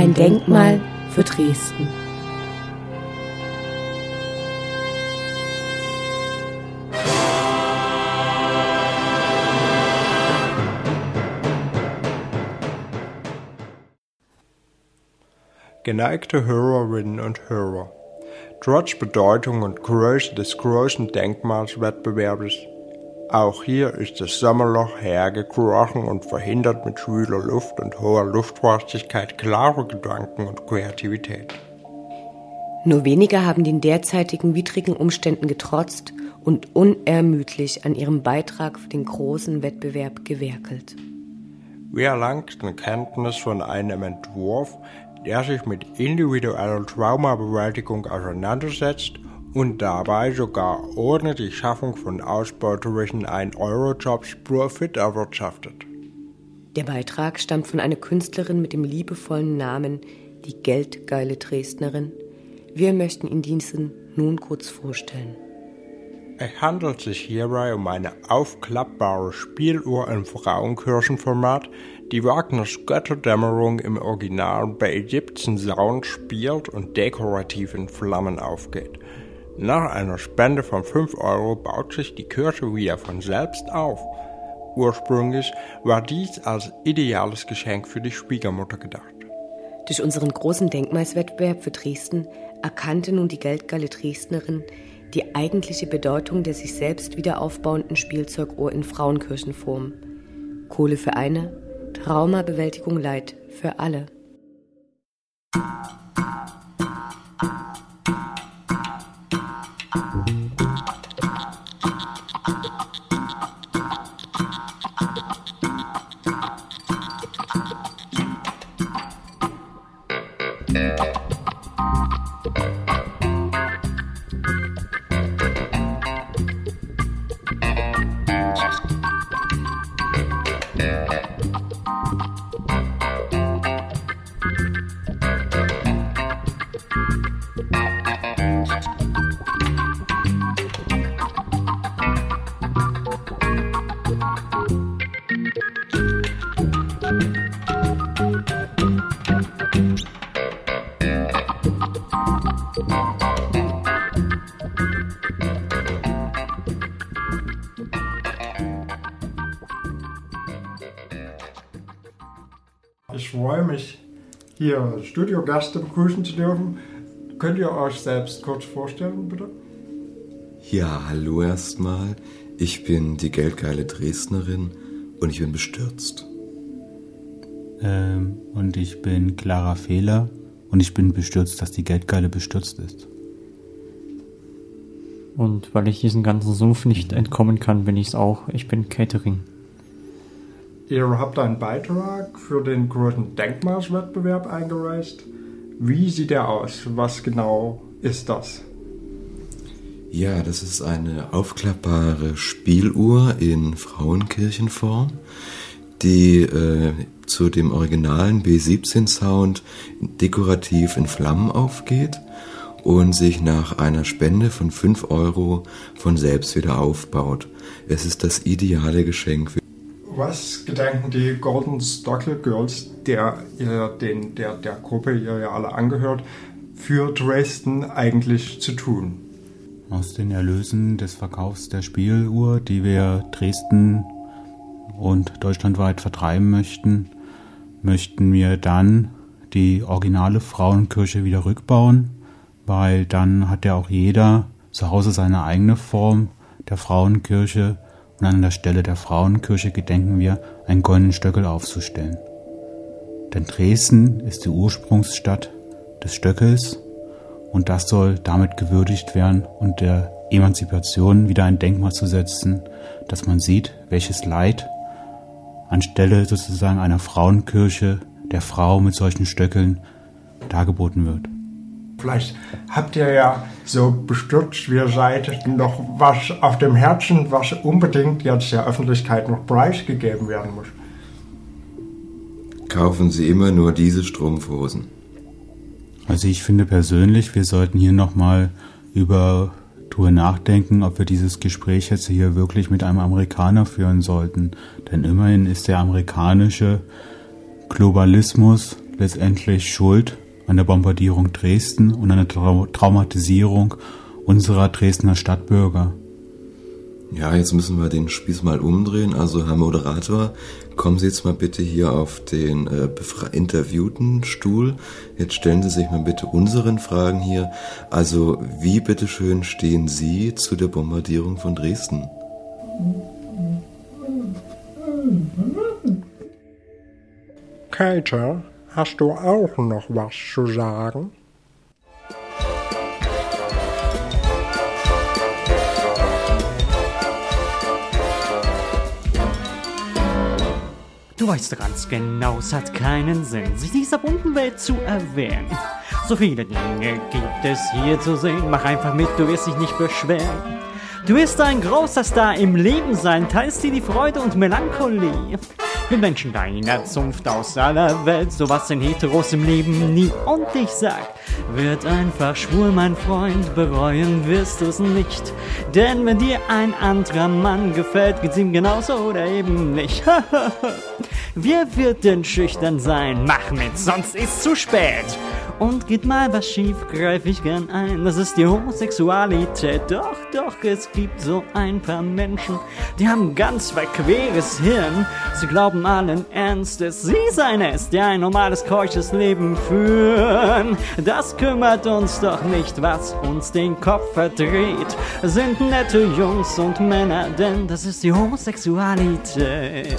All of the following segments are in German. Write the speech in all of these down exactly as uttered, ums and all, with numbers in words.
Ein Denkmal für Dresden. Geneigte Hörerinnen und Hörer, trotz Bedeutung und Größe des großen Denkmalswettbewerbes, auch hier ist das Sommerloch hergekrochen und verhindert mit schwüler Luft und hoher Luftfeuchtigkeit klare Gedanken und Kreativität. Nur wenige haben den derzeitigen widrigen Umständen getrotzt und unermüdlich an ihrem Beitrag für den großen Wettbewerb gewerkelt. Wir erlangten Kenntnis von einem Entwurf, der sich mit individueller Traumabewältigung auseinandersetzt und dabei sogar ohne die Schaffung von ausbeuterischen ein-Euro-Jobs Profit erwirtschaftet. Der Beitrag stammt von einer Künstlerin mit dem liebevollen Namen die geldgeile Dresdnerin. Wir möchten Ihnen diesen nun kurz vorstellen. Es handelt sich hierbei um eine aufklappbare Spieluhr im Frauenkirchenformat, die Wagners Götterdämmerung im Original bei Egyptian Sound spielt und dekorativ in Flammen aufgeht. Nach einer Spende von fünf Euro baut sich die Kirche wieder von selbst auf. Ursprünglich war dies als ideales Geschenk für die Schwiegermutter gedacht. Durch unseren großen Denkmalswettbewerb für Dresden erkannte nun die geldgeile Dresdnerin die eigentliche Bedeutung der sich selbst wieder aufbauenden Spielzeuguhr in Frauenkirchenform. Kohle für eine, Traumabewältigung Leid für alle. Ich freue mich, hier Studiogäste begrüßen zu dürfen. Könnt ihr euch selbst kurz vorstellen, bitte? Ja, hallo erstmal. Ich bin die geldgeile Dresdnerin und ich bin bestürzt. Ähm, und ich bin Clara Fehler und ich bin bestürzt, dass die Geldgeile bestürzt ist. Und weil ich diesen ganzen Sumpf nicht entkommen kann, bin ich es auch. Ich bin Catering. Ihr habt einen Beitrag für den großen Denkmalswettbewerb eingereicht. Wie sieht der aus? Was genau ist das? Ja, das ist eine aufklappbare Spieluhr in Frauenkirchenform, die äh, zu dem originalen B siebzehn Sound dekorativ in Flammen aufgeht und sich nach einer Spende von fünf Euro von selbst wieder aufbaut. Es ist das ideale Geschenk für Was gedenken die Golden Stockel Girls, der, ihr, den, der, der Gruppe ihr ja alle angehört, für Dresden eigentlich zu tun? Aus den Erlösen des Verkaufs der Spieluhr, die wir Dresden und deutschlandweit vertreiben möchten, möchten wir dann die originale Frauenkirche wieder rückbauen, weil dann hat ja auch jeder zu Hause seine eigene Form der Frauenkirche. Und an der Stelle der Frauenkirche gedenken wir, einen goldenen Stöckel aufzustellen. Denn Dresden ist die Ursprungsstadt des Stöckels und das soll damit gewürdigt werden und der Emanzipation wieder ein Denkmal zu setzen, dass man sieht, welches Leid anstelle sozusagen einer Frauenkirche der Frau mit solchen Stöckeln dargeboten wird. Vielleicht habt ihr ja so bestürzt, wie ihr seid, noch was auf dem Herzen, was unbedingt jetzt der Öffentlichkeit noch preisgegeben werden muss. Kaufen Sie immer nur diese Strumpfhosen. Also ich finde persönlich, wir sollten hier nochmal über drüber nachdenken, ob wir dieses Gespräch jetzt hier wirklich mit einem Amerikaner führen sollten. Denn immerhin ist der amerikanische Globalismus letztendlich schuld an der Bombardierung Dresden und an der Trau- Traumatisierung unserer Dresdner Stadtbürger. Ja, jetzt müssen wir den Spieß mal umdrehen. Also, Herr Moderator, kommen Sie jetzt mal bitte hier auf den äh, befra- interviewten Stuhl. Jetzt stellen Sie sich mal bitte unseren Fragen hier. Also, wie bitteschön stehen Sie zu der Bombardierung von Dresden? Käthe, hast du auch noch was zu sagen? Du weißt ganz genau, es hat keinen Sinn, sich dieser bunten Welt zu erwehren. So viele Dinge gibt es hier zu sehen, mach einfach mit, du wirst dich nicht beschweren. Du wirst ein großer Star im Leben sein, teilst dir die Freude und Melancholie. Mit Menschen deiner Zunft aus aller Welt, so was in Heteros im Leben nie. Und ich sag, wird einfach schwul, mein Freund, bereuen wirst du's nicht. Denn wenn dir ein anderer Mann gefällt, geht's ihm genauso oder eben nicht. Wer wird denn schüchtern sein? Mach mit, sonst ist's zu spät. Und geht mal was schief, greif ich gern ein. Das ist die Homosexualität. Doch, doch, es gibt so ein paar Menschen, die haben ganz verqueres Hirn. Sie glauben allen Ernstes, sie seien es, die ein normales, keuches Leben führen. Das kümmert uns doch nicht, was uns den Kopf verdreht. Sind nette Jungs und Männer, denn das ist die Homosexualität.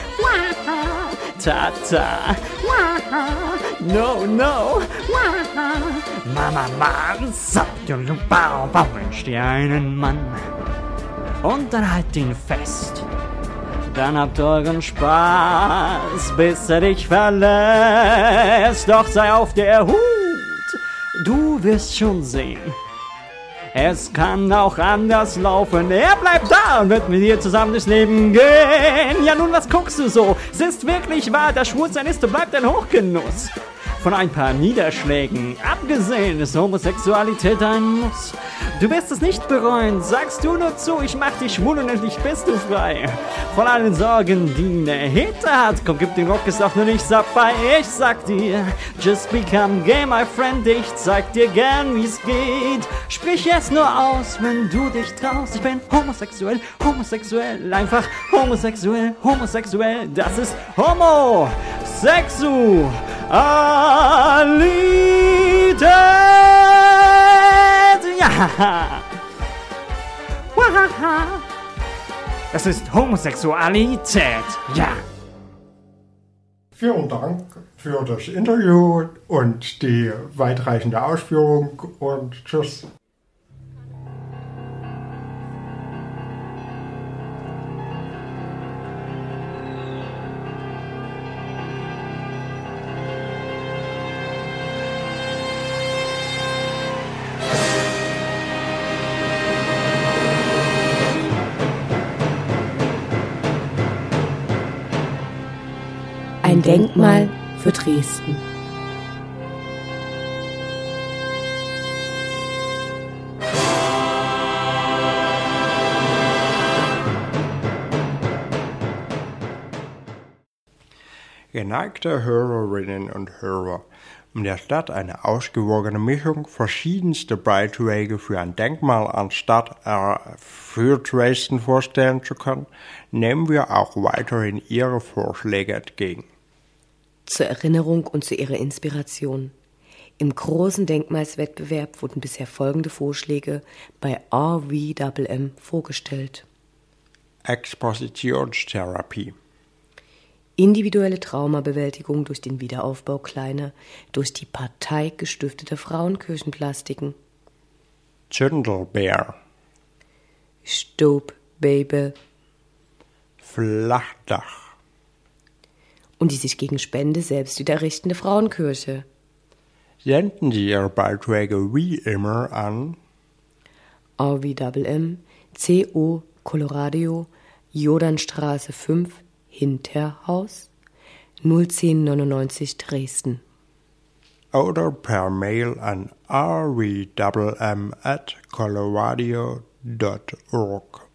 Ta ta, no no, Mama Mann, wünsch dir einen Mann und dann halt ihn fest. Dann habt euren Spaß, bis er dich verlässt. Doch sei auf der Hut, du wirst schon sehen. Es kann auch anders laufen. Er bleibt da und wird mit dir zusammen durchs Leben gehen. Ja nun, was guckst du so? Es ist wirklich wahr, das Schwulsein ist und bleibt ein Hochgenuss. Von ein paar Niederschlägen abgesehen ist Homosexualität ein Muss. Du wirst es nicht bereuen, sagst du nur zu, ich mach dich schwul und endlich bist du frei. Von allen Sorgen, die ne Heter hat, komm, gib den Rock, ist auch nur nichts dabei. Ich sag dir, just become gay, my friend, ich zeig dir gern, wie's geht. Sprich es nur aus, wenn du dich traust. Ich bin homosexuell, homosexuell, einfach homosexuell, homosexuell, das ist Homosexualität. Ja. Das ist Homosexualität. Ja. Vielen Dank für das Interview und die weitreichende Ausführung und tschüss. Ein Denkmal für Dresden. Geneigte Hörerinnen und Hörer, um der Stadt eine ausgewogene Mischung verschiedenster Beiträge für ein Denkmal an Stadt äh, für Dresden vorstellen zu können, nehmen wir auch weiterhin Ihre Vorschläge entgegen. Zur Erinnerung und zu ihrer Inspiration. Im großen Denkmalswettbewerb wurden bisher folgende Vorschläge bei R V M M vorgestellt. Expositionstherapie. Individuelle Traumabewältigung durch den Wiederaufbau kleiner, durch die Partei gestiftete Frauenkirchenplastiken. Zündelbär. Staubbabel. Flachdach. Und die sich gegen Spende selbst wieder richtende Frauenkirche. Senden Sie Ihre Beiträge wie immer an R V M M, C O Colorado, Jordanstraße fünf, Hinterhaus, null zehn neunundneunzig Dresden. Oder per Mail an r v m m at colorado dot org.